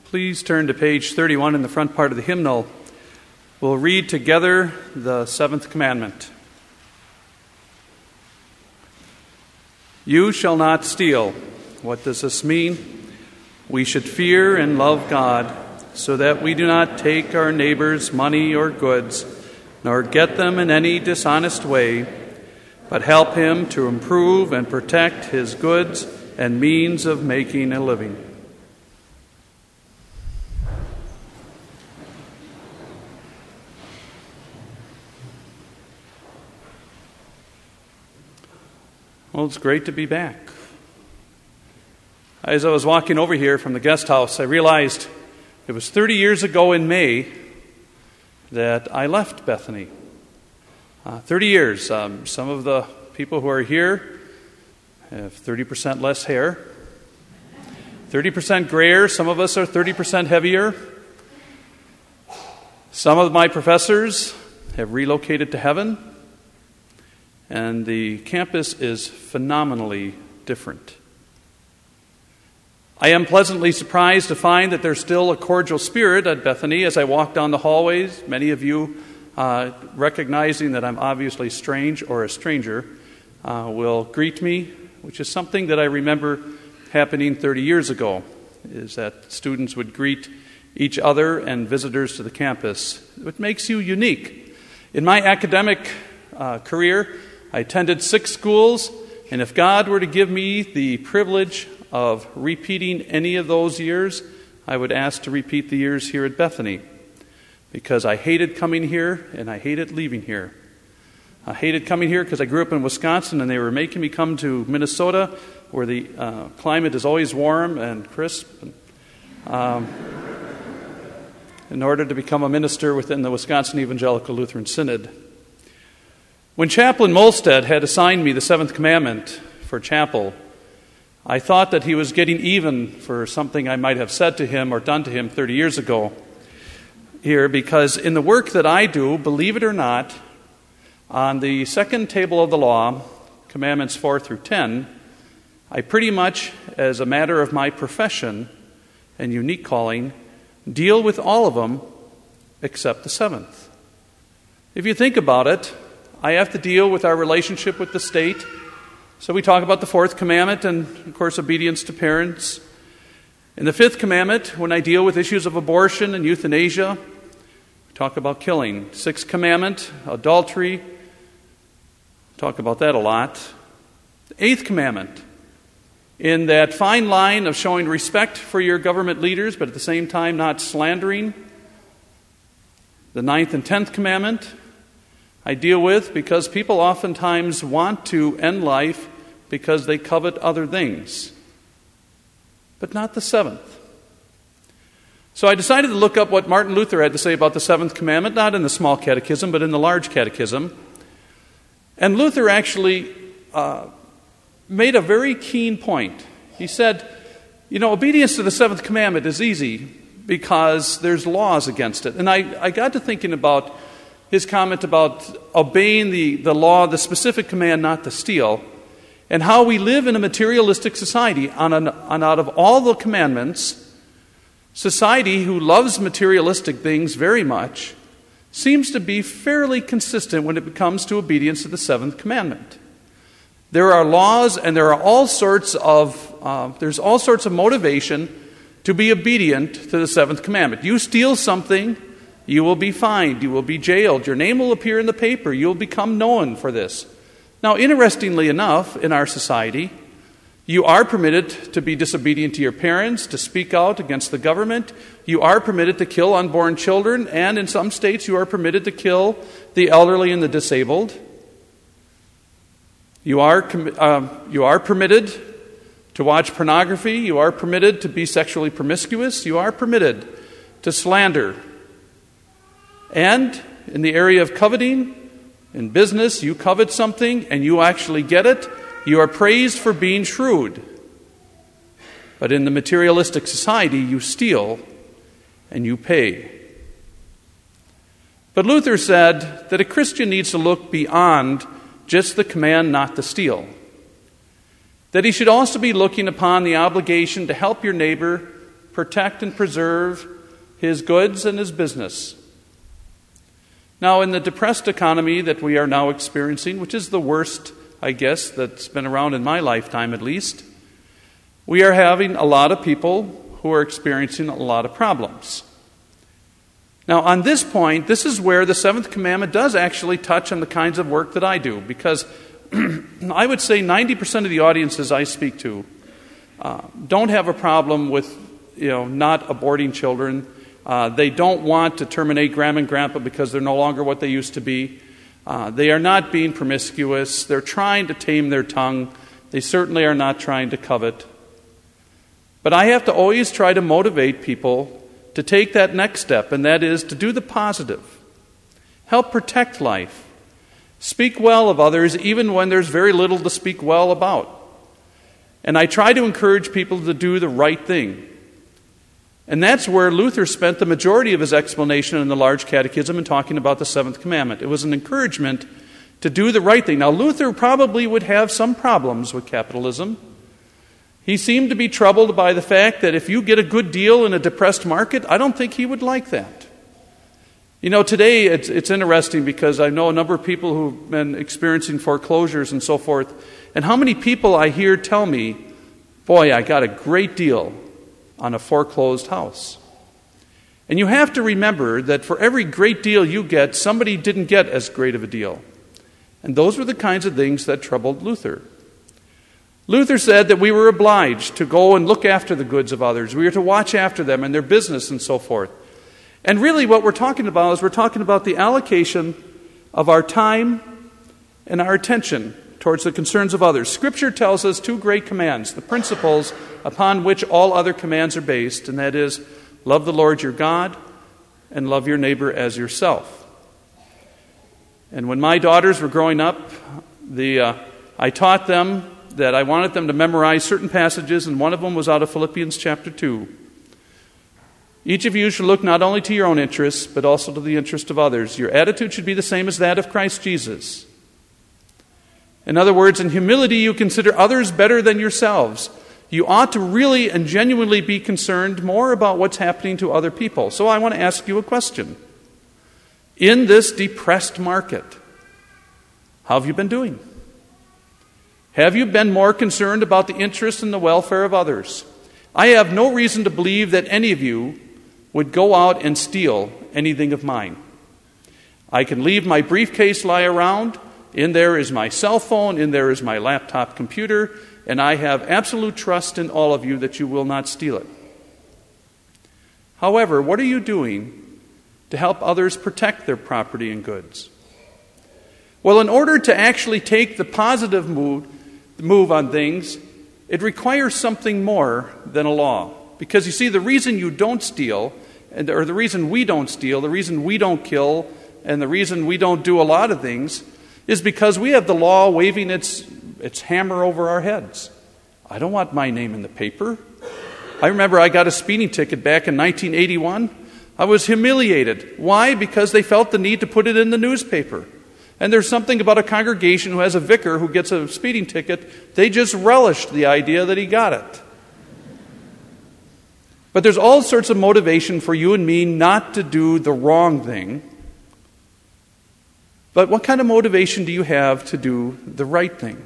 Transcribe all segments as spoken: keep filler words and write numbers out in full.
Please turn to page thirty-one in the front part of the hymnal. We'll read together the seventh commandment. You shall not steal. What does this mean? We should fear and love God, so that we do not take our neighbor's money or goods, nor get them in any dishonest way, but help him to improve and protect his goods and means of making a living. Well, it's great to be back. As I was walking over here from the guest house, I realized it was thirty years ago in May that I left Bethany. Uh, thirty years. Um, some of the people who are here have thirty percent less hair, thirty percent grayer. Some of us are thirty percent heavier. Some of my professors have relocated to heaven. And the campus is phenomenally different. I am pleasantly surprised to find that there's still a cordial spirit at Bethany as I walk down the hallways. Many of you, uh, recognizing that I'm obviously strange or a stranger, uh, will greet me, which is something that I remember happening thirty years ago, is that students would greet each other and visitors to the campus. It makes you unique. In my academic uh, career, I attended six schools, and if God were to give me the privilege of repeating any of those years, I would ask to repeat the years here at Bethany, because I hated coming here and I hated leaving here. I hated coming here because I grew up in Wisconsin and they were making me come to Minnesota, where the uh, climate is always warm and crisp, and, um, in order to become a minister within the Wisconsin Evangelical Lutheran Synod. When Chaplain Molstead had assigned me the seventh commandment for chapel, I thought that he was getting even for something I might have said to him or done to him thirty years ago here, because in the work that I do, believe it or not, on the second table of the law, commandments four through ten, I pretty much, as a matter of my profession and unique calling, deal with all of them except the seventh. If you think about it, I have to deal with our relationship with the state. So we talk about the fourth commandment and, of course, obedience to parents. In the fifth commandment, when I deal with issues of abortion and euthanasia, we talk about killing. Sixth commandment, adultery, talk about that a lot. The eighth commandment, in that fine line of showing respect for your government leaders, but at the same time not slandering. The ninth and tenth commandment, I deal with because people oftentimes want to end life because they covet other things, but not the seventh. So I decided to look up what Martin Luther had to say about the seventh commandment, not in the small catechism, but in the large catechism. And Luther actually uh, made a very keen point. He said, you know, obedience to the seventh commandment is easy because there's laws against it. And I, I got to thinking about his comment about obeying the, the law, the specific command not to steal, and how we live in a materialistic society. On, an, on out of all the commandments, society who loves materialistic things very much seems to be fairly consistent when it comes to obedience to the seventh commandment. There are laws and there are all sorts of, uh, there's all sorts of motivation to be obedient to the seventh commandment. You steal something, you will be fined, you will be jailed, your name will appear in the paper, you'll become known for this. Now, interestingly enough, in our society, you are permitted to be disobedient to your parents, to speak out against the government. You are permitted to kill unborn children, and in some states you are permitted to kill the elderly and the disabled. You are, uh, you are permitted to watch pornography. You are permitted to be sexually promiscuous. You are permitted to slander. And in the area of coveting, in business, you covet something and you actually get it, you are praised for being shrewd. But in the materialistic society, you steal and you pay. But Luther said that a Christian needs to look beyond just the command not to steal. That he should also be looking upon the obligation to help your neighbor protect and preserve his goods and his business. Now, in the depressed economy that we are now experiencing, which is the worst, I guess, that's been around in my lifetime at least, we are having a lot of people who are experiencing a lot of problems. Now, on this point, this is where the seventh commandment does actually touch on the kinds of work that I do, because I would say ninety percent of the audiences I speak to uh, don't have a problem with, you know, not aborting children. Uh, they don't want to terminate grandma and grandpa because they're no longer what they used to be. Uh, they are not being promiscuous. They're trying to tame their tongue. They certainly are not trying to covet. But I have to always try to motivate people to take that next step, and that is to do the positive. Help protect life. Speak well of others even when there's very little to speak well about. And I try to encourage people to do the right thing. And that's where Luther spent the majority of his explanation in the Large Catechism in talking about the seventh commandment. It was an encouragement to do the right thing. Now, Luther probably would have some problems with capitalism. He seemed to be troubled by the fact that if you get a good deal in a depressed market, I don't think he would like that. You know, today it's, it's interesting because I know a number of people who've been experiencing foreclosures and so forth, and how many people I hear tell me, boy, I got a great deal on a foreclosed house. And you have to remember that for every great deal you get, somebody didn't get as great of a deal. And those were the kinds of things that troubled Luther. Luther said that we were obliged to go and look after the goods of others. We were to watch after them and their business and so forth. And really what we're talking about is we're talking about the allocation of our time and our attention towards the concerns of others. Scripture tells us two great commands, the principles upon which all other commands are based, and that is, love the Lord your God and love your neighbor as yourself. And when my daughters were growing up, the uh, I taught them that I wanted them to memorize certain passages, and one of them was out of Philippians chapter two. Each of you should look not only to your own interests, but also to the interest of others. Your attitude should be the same as that of Christ Jesus. In other words, in humility you consider others better than yourselves. You ought to really and genuinely be concerned more about what's happening to other people. So I want to ask you a question. In this depressed market, how have you been doing? Have you been more concerned about the interest and the welfare of others? I have no reason to believe that any of you would go out and steal anything of mine. I can leave my briefcase lie around. In there is my cell phone. In there is my laptop computer. And I have absolute trust in all of you that you will not steal it. However, what are you doing to help others protect their property and goods? Well, in order to actually take the positive move, move on things, it requires something more than a law. Because you see, the reason you don't steal, or the reason we don't steal, the reason we don't kill, and the reason we don't do a lot of things is because we have the law waving its, its hammer over our heads. I don't want my name in the paper. I remember I got a speeding ticket back in nineteen eighty-one. I was humiliated. Why? Because they felt the need to put it in the newspaper. And there's something about a congregation who has a vicar who gets a speeding ticket, they just relished the idea that he got it. But there's all sorts of motivation for you and me not to do the wrong thing. But what kind of motivation do you have to do the right thing?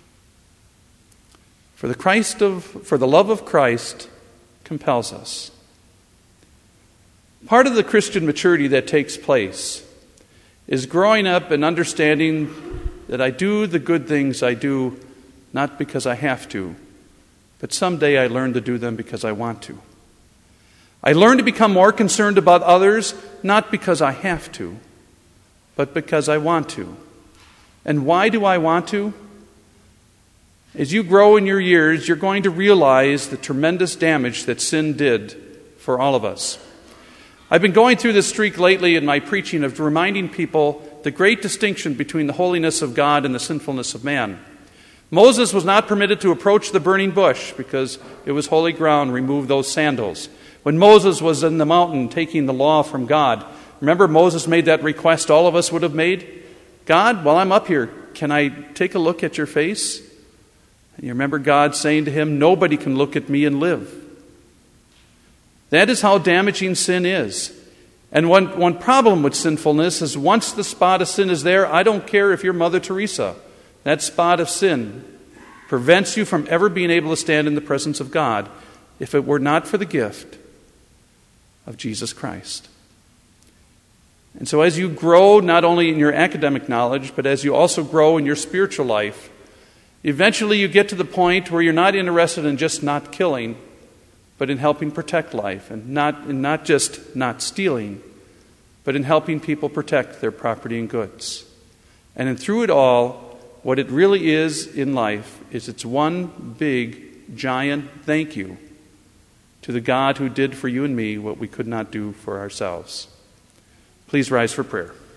For the Christ of, for the love of Christ compels us. Part of the Christian maturity that takes place is growing up and understanding that I do the good things I do not because I have to, but someday I learn to do them because I want to. I learn to become more concerned about others not because I have to, but because I want to. And why do I want to? As you grow in your years, you're going to realize the tremendous damage that sin did for all of us. I've been going through this streak lately in my preaching of reminding people the great distinction between the holiness of God and the sinfulness of man. Moses was not permitted to approach the burning bush because it was holy ground. Remove those sandals. When Moses was in the mountain taking the law from God, remember Moses made that request all of us would have made? God, while I'm up here, can I take a look at your face? And you remember God saying to him, nobody can look at me and live. That is how damaging sin is. And one, one problem with sinfulness is once the spot of sin is there, I don't care if you're Mother Teresa. That spot of sin prevents you from ever being able to stand in the presence of God if it were not for the gift of Jesus Christ. And so as you grow not only in your academic knowledge, but as you also grow in your spiritual life, eventually you get to the point where you're not interested in just not killing, but in helping protect life, and not, and not just not stealing, but in helping people protect their property and goods. And in through it all, what it really is in life is it's one big, giant thank you to the God who did for you and me what we could not do for ourselves. Please rise for prayer.